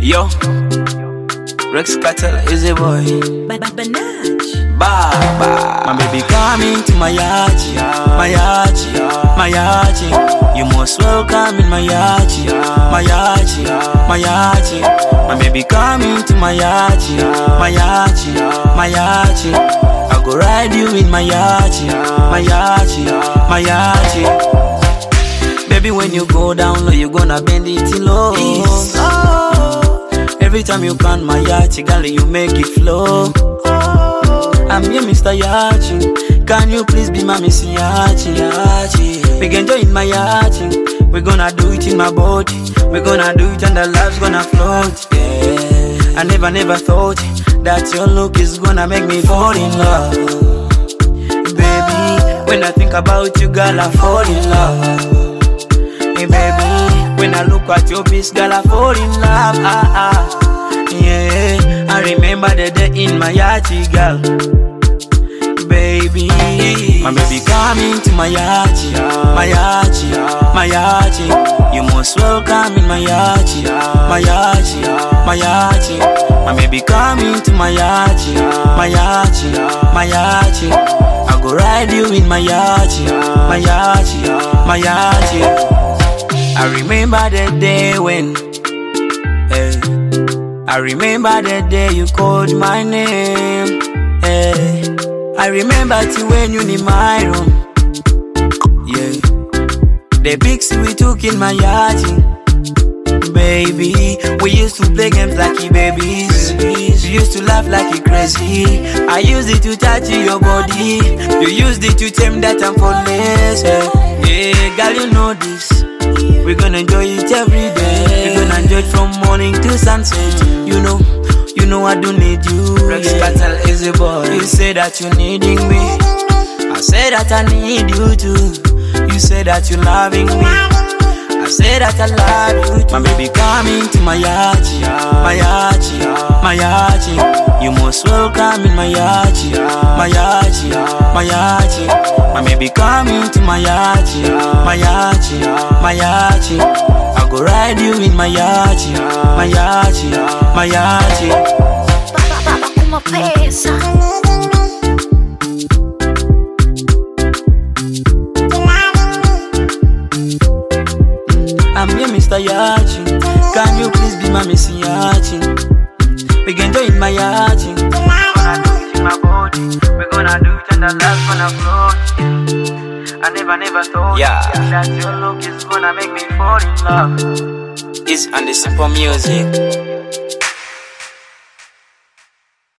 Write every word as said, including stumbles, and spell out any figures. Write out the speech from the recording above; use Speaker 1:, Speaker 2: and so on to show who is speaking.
Speaker 1: Yo, Rex Cartel is a boy. Ba ba, my baby coming to my yachi, my yachi, my yachi. You most welcome in my yachi, my yachi, my yachi. My baby coming to my yachi, my yachi, my yachi. I go ride you in my yachi, my yachi, my yachi. Baby, when you go down low, you gonna bend it low. Every time you can my yachi, girl, you make it flow. I'm your Mister Yachi. Can you please be my Miss Yachi? Yachi. We can join my yachi. We're gonna do it in my body. We're gonna do it and the love's gonna float. Yeah. I never, never thought that your look is gonna make me fall in love. Baby, when I think about you, girl, I fall in love. Hey, baby, when I look at your face, girl, I fall in love. Ah, ah. Yeah, I remember the day in my yachi, girl. Baby, my baby coming to my yachi, my yachi, my yachi. You most welcome in my yachi, my yachi, my yachi. My baby coming to my yachi, my yachi, my yachi. I go ride you in my yachi, my yachi, my yachi. I remember the day when, hey, I remember the day you called my name, hey. I remember till when you in my room, yeah. The pics we took in my yachi, baby. We used to play games like babies. You used to laugh like crazy. I used it to touch your body. You used it to tell me that I'm for less. Yeah, yeah, girl, you know this. We're gonna enjoy it every day. We're gonna enjoy it from morning to sunset. You know, you know I do need you. Rex Cartel is a boy. You say that you're needing me. I say that I need you too. You say that you're loving me. I say that I love you too. My baby coming to my yachi, my yachi, my yachi. You most welcome in my yachi, my yachi, my yachi. My baby coming to my yachi, my yachi, my yachi. I go ride you in my yachi, my yachi, my yachi.
Speaker 2: Uma pesa.
Speaker 1: I'm your Mister Yachi. Can you please be my Miss Yachi? We can join my yachi. We're gonna do it in my body. We're gonna do it and the love's gonna float. I never, never thought yeah. that your look is gonna make me fall in love. It's on the simple music.